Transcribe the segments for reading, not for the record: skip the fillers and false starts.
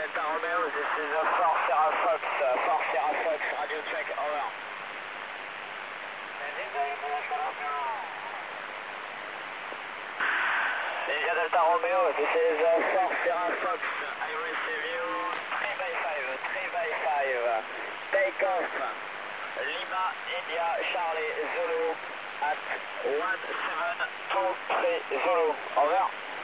Delta Romeo, this is a 4 Sierra Fox, radio check, over. India Delta Romeo, this is a 4 Sierra Fox, I receive you, 3 by 5, take off, Lima, India, Charlie, Zulu, at 1723 Zulu, over.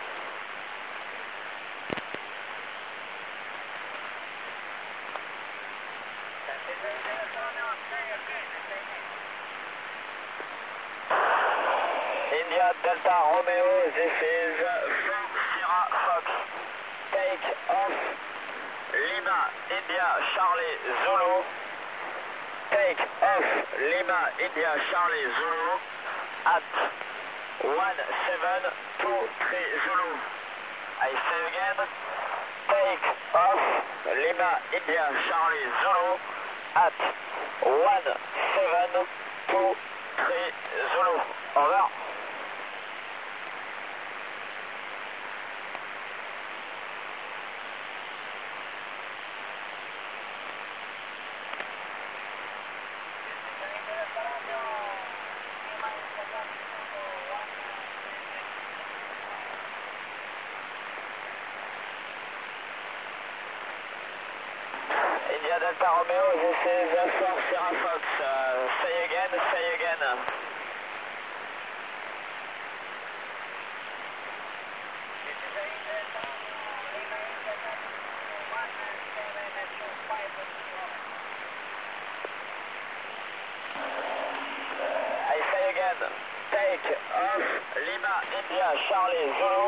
India Delta Romeo, this is 4 Sierra Fox, take off, Lima, India, Charlie, Zulu, take off, Lima, India, Charlie, Zulu, at 1723 Zulu. I say again, take off, Lima, India, Charlie, Zulu, at 1723 Zulu. Over. India Delta Romeo, this is 4 Sierra Fox, say again. I say again, take off, Lima, India, Charlie, Zulu,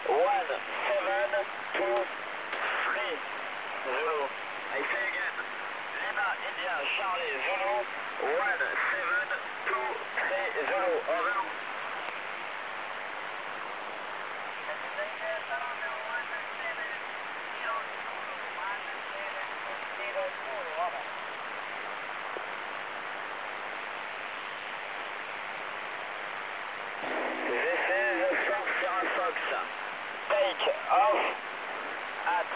1723 Zulu. I say again, Lima, India, Charlie, Zulu, 1723 Zulu, over. This is 4 Sierra Fox, take off at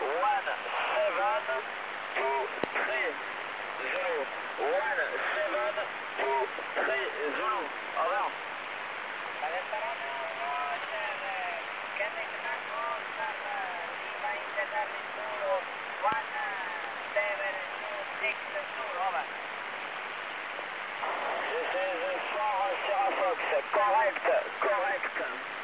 1723 Zulu, 1723 Zulu, over. This is 4 Sierra Fox, correct.